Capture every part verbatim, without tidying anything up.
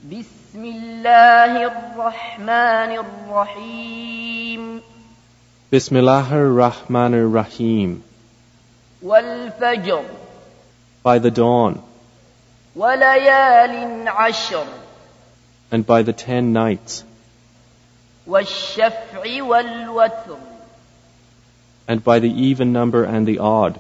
بسم الله الرحمن الرحيم Bismillahir Rahmanir Rahim. والفجر By the dawn, وليال عشر and by the ten nights, والشفع والوتر and by the even number and the odd,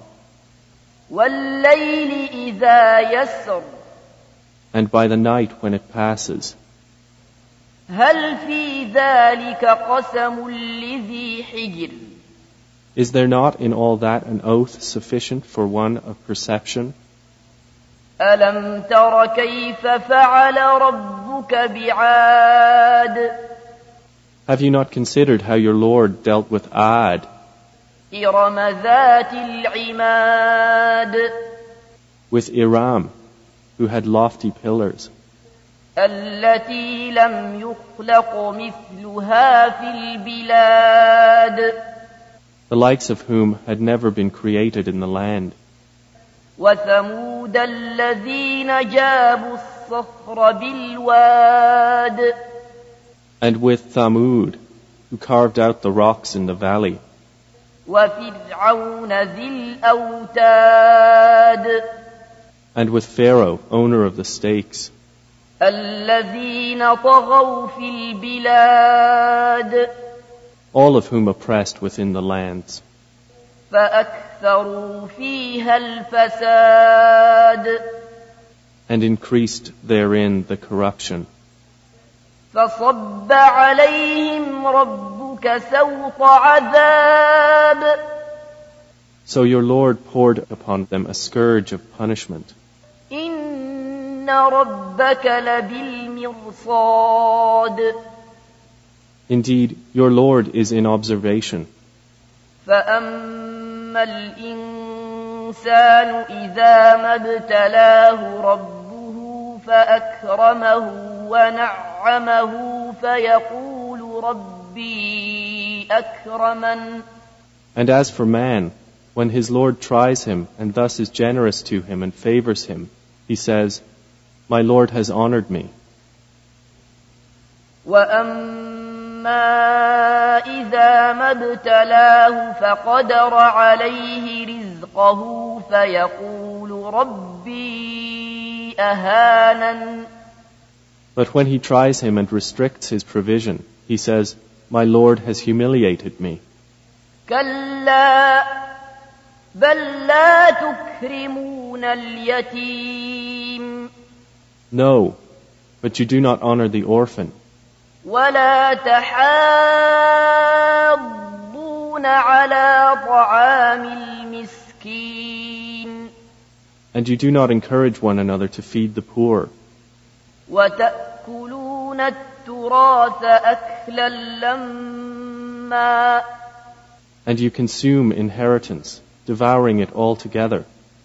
والليل إذا يسر and by the night when it passes. هل في ذلك قسم لذي حجر Is there not in all that an oath sufficient for one of perception? ألم تر كيف فعل ربك بعاد Have you not considered how your Lord dealt with Ad, إرم ذات العماد with Iram, who had lofty pillars, التي لم يخلق مثلها في البلاد the likes of whom had never been created in the land, وثمود الذين جابوا الصخر بالواد and with Thamud, who carved out the rocks in the valley, وفرعون ذي الأوتاد and with Pharaoh, owner of the stakes, الذين طغوا في البلاد all of whom oppressed within the lands, فأكثروا فيها الفساد and increased therein the corruption. فصب عليهم ربك سوط عذاب So your Lord poured upon them a scourge of punishment. إن ربك لبالمرصاد Indeed, your Lord is in observation. فأما الإنسان إذا ما ابتلاه ربه فأكرمه ونعمه فيقول ربي أكرمن And as for man, when his Lord tries him and thus is generous to him and favors him, he says, My Lord has honored me. وأما إذا ما ابتلاه فقدر عليه رزقه فيقول ربي أهانن But when he tries him and restricts his provision, he says, My Lord has humiliated me. كلا بل لا تكرمون اليتيم No, but you do not honor the orphan, ولا تحاضون على طعام المسكين and you do not encourage one another to feed the poor, وتأكلون التراث أكلا لما and you consume inheritance, devouring it all together,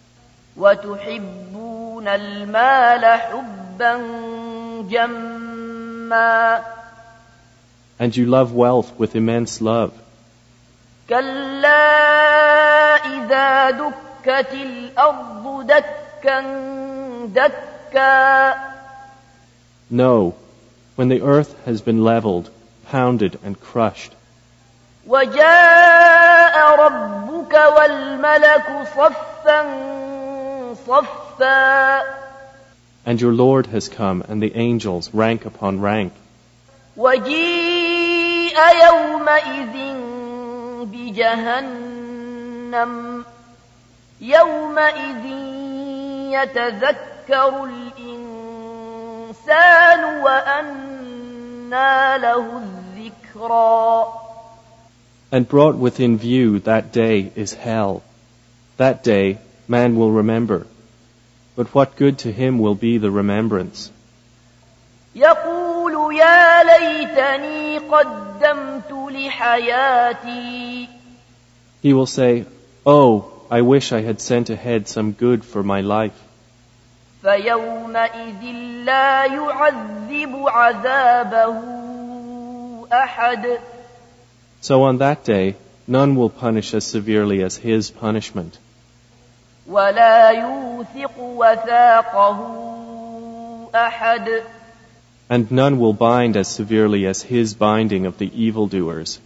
وتحبون المال حبا جما and you love wealth with immense love. كلا إذا دكت الأرض دكا دكا No, when the earth has been leveled, pounded and crushed, وجاء ربك والملك صفا صفا and your Lord has come and the angels rank upon rank, وجيء يومئذ بجهنم يومئذ يتذكر الإنسان وأنى له الذكرى and brought within view that day is hell. That day man will remember, but what good to him will be the remembrance? يقول يا ليتني قدمت لحياتي He will say, Oh, I wish I had sent ahead some good for my life. فيومئذ لا يعذب عذابه أحد So on that day, none will punish as severely as his punishment, ولا يوثق وثاقه أحد And none will bind as severely as his binding of the evildoers.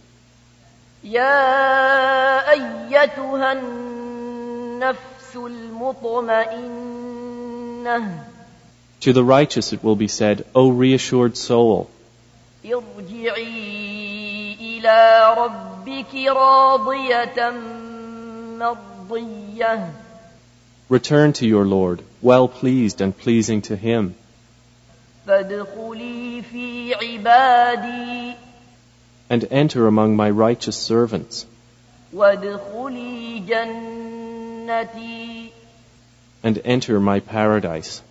يا أيتها النفس المطمئنة To the righteous it will be said, O reassured soul, ارجعي إلى ربك راضية مرضية return to your Lord, well pleased and pleasing to him. فادخلي في عبادي And enter among my righteous servants. وادخلي جنتي And enter my paradise.